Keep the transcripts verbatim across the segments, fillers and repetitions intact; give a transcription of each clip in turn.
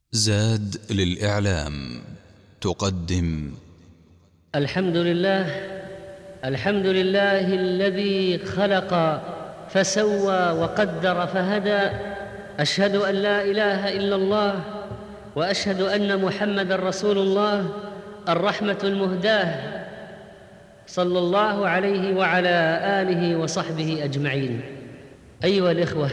زاد للإعلام تقدم. الحمد لله الحمد لله الذي خلق فسوى وقدر فهدى. أشهد أن لا إله إلا الله وأشهد أن محمدًا رسول الله الرحمة المهداة، صلى الله عليه وعلى آله وصحبه أجمعين. أيها الإخوة،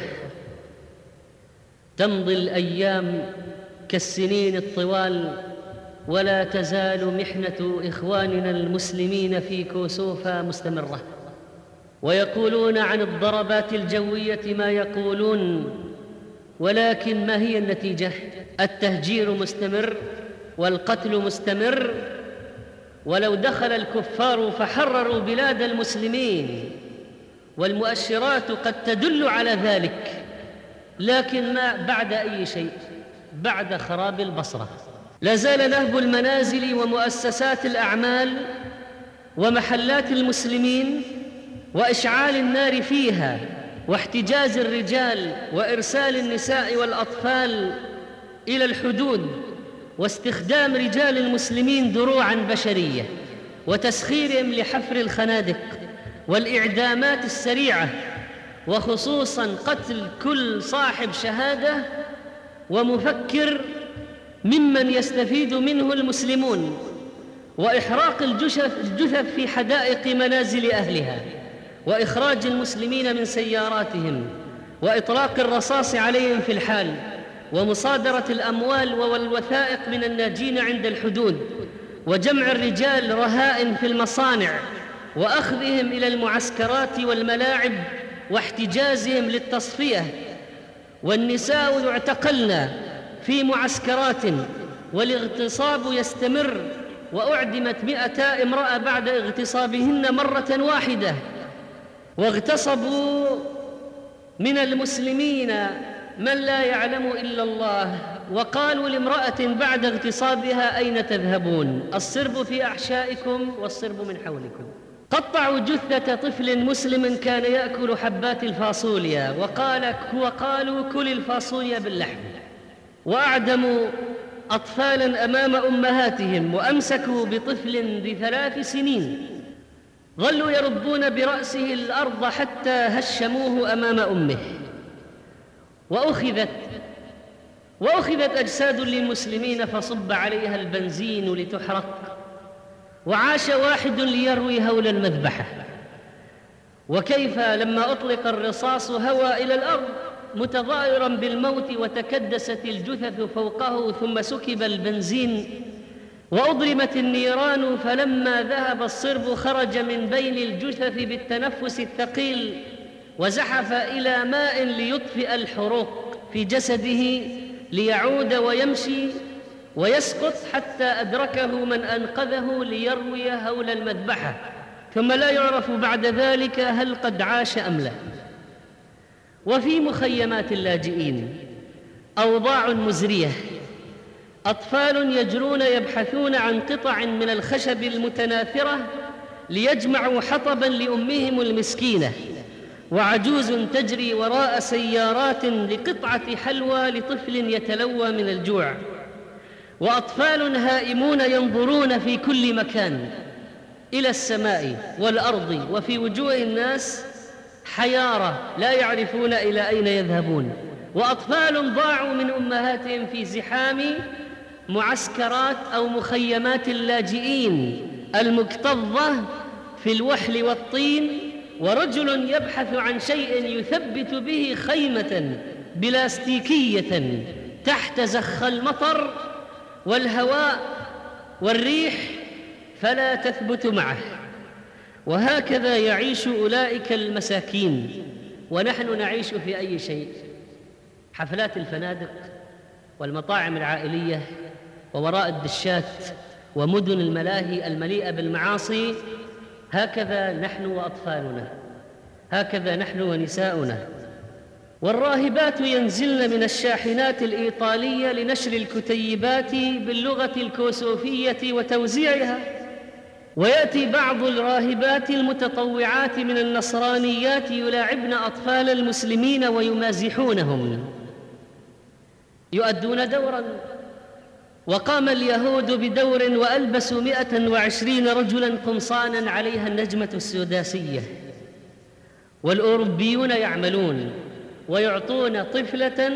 تمضي الأيام كالسنين الطوال، ولا تزال محنة إخواننا المسلمين في كوسوفا مستمرة، ويقولون عن الضربات الجوية ما يقولون، ولكن ما هي النتيجة؟ التهجير مستمر والقتل مستمر، ولو دخل الكفار فحرروا بلاد المسلمين، والمؤشرات قد تدل على ذلك، لكن ما بعد أي شيء؟ بعد خراب البصرة. لا زال نهب المنازل ومؤسسات الأعمال ومحلات المسلمين وإشعال النار فيها واحتجاز الرجال وإرسال النساء والأطفال إلى الحدود واستخدام رجال المسلمين دروعاً بشرية وتسخيرهم لحفر الخنادق والإعدامات السريعة، وخصوصاً قتل كل صاحب شهادة ومفكر ممن يستفيد منه المسلمون، وإحراق الجثث في حدائق منازل أهلها، وإخراج المسلمين من سياراتهم، وإطلاق الرصاص عليهم في الحال، ومصادرة الأموال والوثائق من الناجين عند الحدود، وجمع الرجال رهائن في المصانع، وأخذهم إلى المعسكرات والملاعب واحتجازهم للتصفية، والنساء يعتقلن في معسكرات، والاغتصاب يستمر، وأعدمت مئتا امرأة بعد اغتصابهن مرة واحدة، واغتصبوا من المسلمين من لا يعلم إلا الله، وقالوا لامرأة بعد اغتصابها: أين تذهبون؟ الصرب في أحشائكم والصرب من حولكم. قطعوا جثة طفل مسلم كان يأكل حبات الفاصوليا، وقال وقالوا: كل الفاصوليا باللحم. وأعدموا أطفالاً أمام أمهاتهم، وأمسكوا بطفل بثلاث سنين ظلوا يربون برأسه الأرض حتى هشموه أمام أمه. وأخذت وأخذت أجساد للمسلمين فصب عليها البنزين لتحرق، وعاش واحد ليروي هول المذبحة. وكيف لما أطلق الرصاص هوى إلى الأرض متضائرا بالموت، وتكدست الجثث فوقه، ثم سكب البنزين وأضرمت النيران، فلما ذهب الصرب خرج من بين الجثث بالتنفس الثقيل، وزحف إلى ماء ليطفئ الحروق في جسده ليعود ويمشي ويسقط، حتى أدركه من أنقذه ليروي هول المذبحة، ثم لا يعرف بعد ذلك هل قد عاش أم لا. وفي مخيمات اللاجئين أوضاع مزرية، أطفال يجرون يبحثون عن قطع من الخشب المتناثرة ليجمعوا حطباً لأمهم المسكينة، وعجوز تجري وراء سيارات لقطعة حلوى لطفل يتلوى من الجوع، وأطفال هائمون ينظرون في كل مكان إلى السماء والأرض، وفي وجوه الناس حيارة لا يعرفون إلى أين يذهبون، وأطفال ضاعوا من أمهاتهم في زحام معسكرات أو مخيمات اللاجئين المكتظة في الوحل والطين، ورجل يبحث عن شيء يثبت به خيمة بلاستيكية تحت زخ المطر والهواء والريح فلا تثبت معه. وهكذا يعيش أولئك المساكين، ونحن نعيش في أي شيء؟ حفلات الفنادق والمطاعم العائلية ووراء الدشات ومدن الملاهي المليئة بالمعاصي. هكذا نحن وأطفالنا، هكذا نحن ونساؤنا. والراهبات ينزلن من الشاحنات الإيطالية لنشر الكتيبات باللغة الكوسوفية وتوزيعها، ويأتي بعض الراهبات المتطوعات من النصرانيات يلاعبن أطفال المسلمين ويمازحونهم، يؤدون دوراً وقام اليهود بدور وألبسوا مئة وعشرين رجلاً قمصاناً عليها النجمة السداسية، والأوروبيون يعملون ويعطون طفلة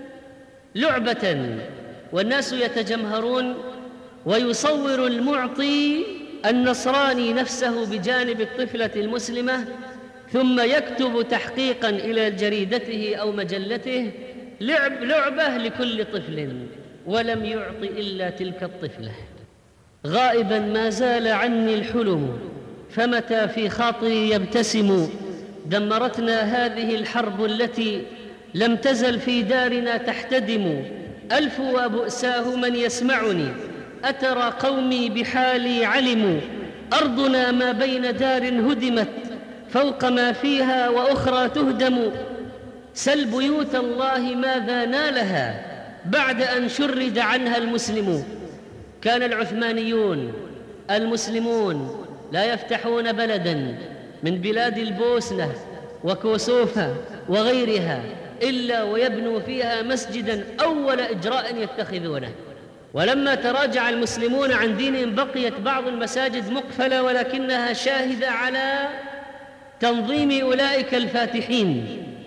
لعبة والناس يتجمهرون، ويصور المعطي النصراني نفسه بجانب الطفلة المسلمة، ثم يكتب تحقيقاً إلى جريدته أو مجلته: لعب لعبة لكل طفل، ولم يعط إلا تلك الطفلة. غائباً ما زال عني الحلم، فمتى في خاطري يبتسم. دمرتنا هذه الحرب التي لم تزل في دارنا تحتدم. ألف وبؤساه من يسمعني، أترى قومي بحالي علموا. أرضنا ما بين دار هدمت، فوق ما فيها وأخرى تهدم. سل بيوت الله ماذا نالها، بعد أن شرد عنها المسلمون. كان العثمانيون المسلمون لا يفتحون بلداً من بلاد البوسنة وكوسوفا وغيرها إلا ويبنوا فيها مسجداً أول إجراء يتخذونه. ولما تراجع المسلمون عن دينهم بقيت بعض المساجد مقفلة، ولكنها شاهدة على تنظيم أولئك الفاتحين.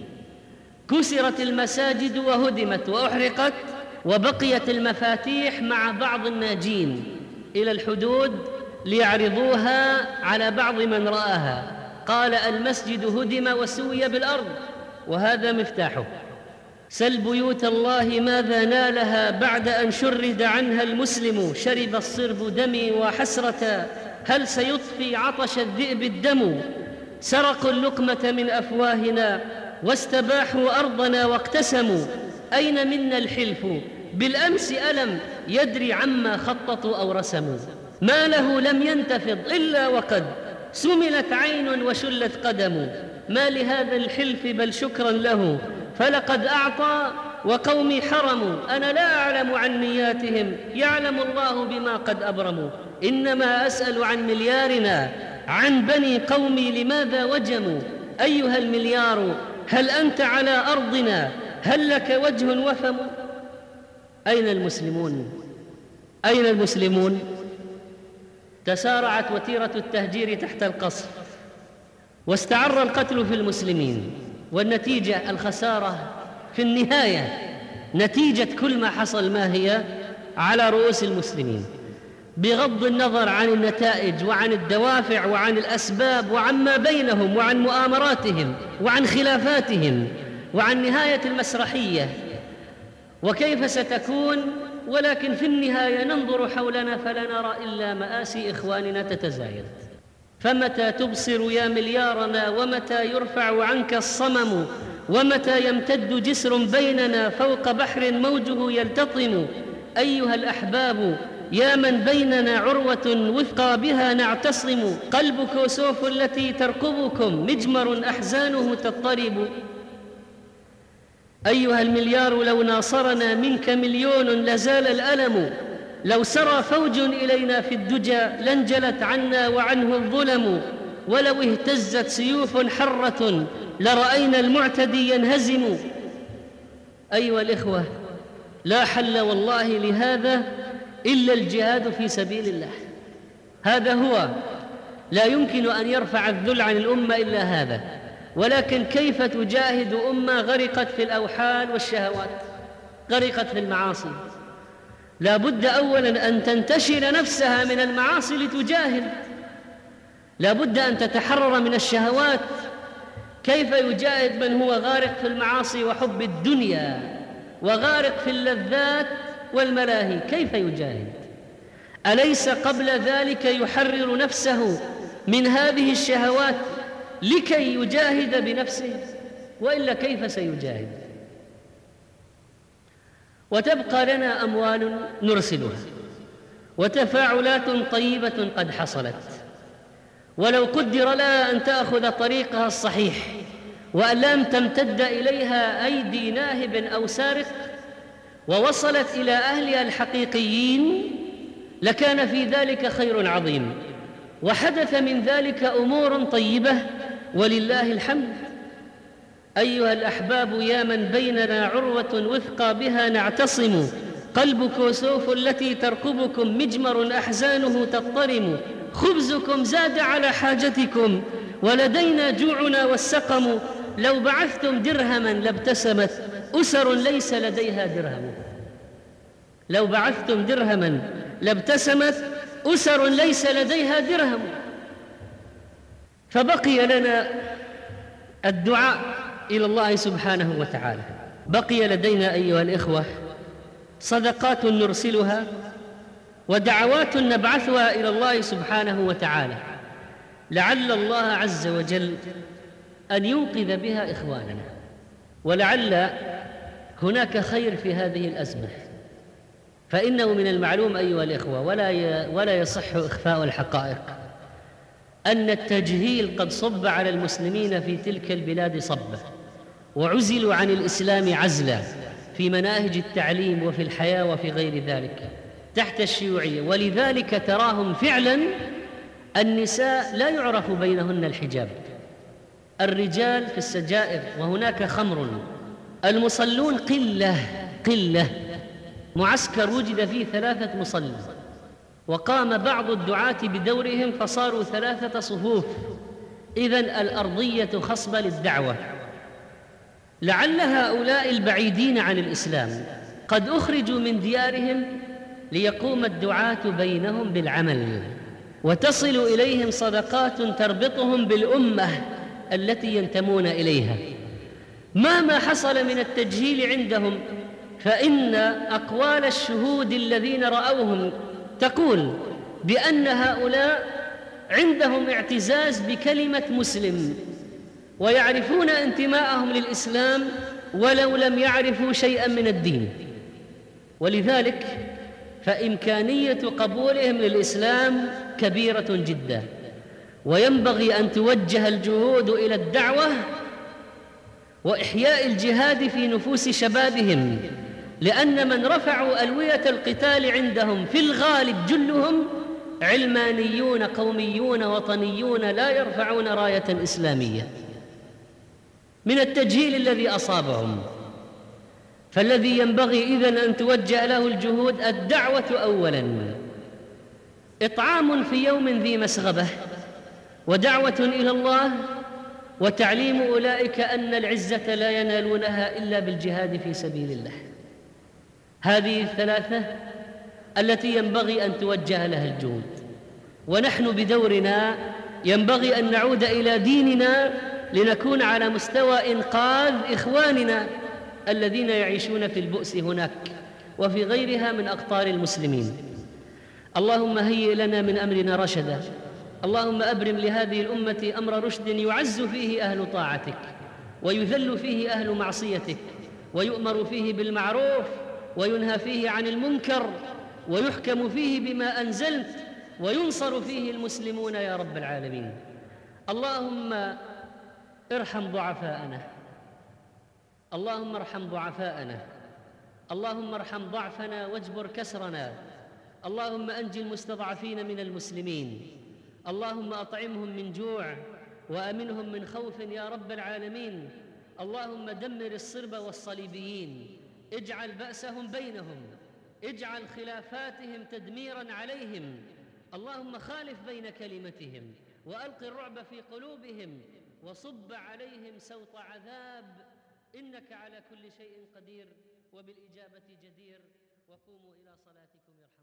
كسرت المساجد وهدمت وأحرقت، وبقيت المفاتيح مع بعض الناجين إلى الحدود ليعرضوها على بعض من رآها. قال: المسجد هدم وسوي بالأرض، وهذا مفتاحه. سل بيوت الله ماذا نالها، بعد أن شرد عنها المسلم. شرب الصرب دمي وحسرة، هل سيطفي عطش الذئب الدم. سرقوا اللقمة من أفواهنا، واستباحوا أرضنا واقتسموا. أين منا الحلف بالأمس ألم يدري عما خططوا أو رسموا. ما له لم ينتفض إلا وقد سملت عين وشلت قدم. ما لهذا الحلف بل شكرا له، فلقد أعطى وقومي حرموا. أنا لا أعلم عن نياتهم، يعلم الله بما قد أبرموا. إنما أسأل عن مليارنا، عن بني قومي لماذا وجموا. أيها المليار هل أنت على أرضنا، هل لك وجه وفم. أين المسلمون؟ أين المسلمون؟ تسارعت وتيرة التهجير تحت القصف، واستعر القتل في المسلمين، والنتيجة الخسارة في النهاية. نتيجة كل ما حصل ما هي؟ على رؤوس المسلمين، بغض النظر عن النتائج وعن الدوافع وعن الأسباب وعن ما بينهم وعن مؤامراتهم وعن خلافاتهم وعن نهاية المسرحية وكيف ستكون. ولكن في النهاية ننظر حولنا فلا نرى إلا مآسي إخواننا تتزايد. فمتى تبصر يا مليارنا، ومتى يرفع عنك الصمم، ومتى يمتد جسر بيننا فوق بحر موجه يلتطم. أيها الأحباب يا من بيننا عروة وثقى بها نعتصم. قلب كوسوف التي ترقبكم مجمر أحزانه تضطرب. أيها المليار لو ناصرنا منك مليون لزال الألم. لو سرى فوج إلينا في الدجى لانجلت عنا وعنه الظلم. ولو اهتزت سيوف حرة لرأينا المعتدي ينهزم. أيها الإخوة، لا حل والله لهذا إلا الجهاد في سبيل الله. هذا هو، لا يمكن أن يرفع الذل عن الأمة إلا هذا. ولكن كيف تجاهد أمة غرقت في الأوحال والشهوات، غرقت في المعاصي؟ لا بد أولاً أن تنتشل نفسها من المعاصي لتجاهد. لا بد أن تتحرر من الشهوات. كيف يجاهد من هو غارق في المعاصي وحب الدنيا وغارق في اللذات والملاهي؟ كيف يجاهد؟ أليس قبل ذلك يحرر نفسه من هذه الشهوات لكي يجاهد بنفسه؟ وإلا كيف سيجاهد؟ وتبقى لنا أموال نرسلها وتفاعلات طيبة قد حصلت، ولو قدر لها أن تأخذ طريقها الصحيح وأن لم تمتد إليها أيدي ناهب أو سارق ووصلت إلى أهلها الحقيقيين لكان في ذلك خير عظيم، وحدث من ذلك أمور طيبة ولله الحمد. أيها الأحباب يا من بيننا عروة وثقى بها نعتصم. قلب كوسوف التي ترقبكم مجمر أحزانه تضطرم خبزكم زاد على حاجتكم ولدينا جوعنا والسقم لو بعثتم درهما لابتسمت أسر ليس لديها درهم لو بعثتم درهما لابتسمت أسر ليس لديها درهم. فبقي لنا الدعاء إلى الله سبحانه وتعالى. بقي لدينا أيها الإخوة صدقات نرسلها ودعوات نبعثها إلى الله سبحانه وتعالى لعل الله عز وجل أن ينقذ بها إخواننا، ولعل هناك خير في هذه الأزمة. فإنه من المعلوم أيها الإخوة ولا ولا يصح إخفاء الحقائق أن التجهيل قد صب على المسلمين في تلك البلاد صبة، وعزلوا عن الإسلام عزلا في مناهج التعليم وفي الحياة وفي غير ذلك تحت الشيوعية. ولذلك تراهم فعلا النساء لا يعرف بينهن الحجاب، الرجال في السجائر وهناك خمر، المصلون قلة قلة. معسكر وجد فيه ثلاثة مصلين وقام بعض الدعاة بدورهم فصاروا ثلاثة صفوف. إذن الأرضية خصبة للدعوة. لعل هؤلاء البعيدين عن الإسلام قد أخرجوا من ديارهم ليقوم الدعاة بينهم بالعمل، وتصل إليهم صدقات تربطهم بالأمة التي ينتمون إليها. مهما حصل من التجهيل عندهم فإن أقوال الشهود الذين رأوهم تقول بأن هؤلاء عندهم اعتزاز بكلمة مسلم ويعرفون انتماءهم للإسلام ولو لم يعرفوا شيئا من الدين. ولذلك فإمكانية قبولهم للإسلام كبيرة جدا، وينبغي أن توجه الجهود إلى الدعوة وإحياء الجهاد في نفوس شبابهم، لأن من رفعوا ألوية القتال عندهم في الغالب جلهم علمانيون قوميون وطنيون لا يرفعون راية إسلامية من التجهيل الذي أصابهم. فالذي ينبغي إذن أن توجه له الجهود الدعوة أولاً، إطعام في يوم ذي مسغبة، ودعوة إلى الله، وتعليم أولئك أن العزة لا ينالونها إلا بالجهاد في سبيل الله. هذه الثلاثة التي ينبغي أن توجه لها الجهود. ونحن بدورنا ينبغي أن نعود إلى ديننا لنكون على مستوى إنقاذ إخواننا الذين يعيشون في البؤس هناك وفي غيرها من أقطار المسلمين. اللهم هيئ لنا من أمرنا رشدا، اللهم أبرم لهذه الأمة أمر رشد يعز فيه أهل طاعتك ويذل فيه أهل معصيتك، ويؤمر فيه بالمعروف وينهى فيه عن المنكر، ويحكم فيه بما أنزلت، وينصر فيه المسلمون يا رب العالمين. اللهم ارحم ضعفاءنا، اللهم ارحم ضعفاءنا، اللهم ارحم ضعفنا واجبر كسرنا، اللهم أنجِ المستضعفين من المسلمين، اللهم أطعمهم من جوع وأمنهم من خوف يا رب العالمين. اللهم دمر الصرب والصليبيين، اجعل بأسهم بينهم، اجعل خلافاتهم تدميرا عليهم، اللهم خالف بين كلمتهم وألق الرعب في قلوبهم وصب عليهم سوط عذاب، إنك على كل شيء قدير وبالإجابة جدير. وقوموا إلى صلاتكم يرحمكم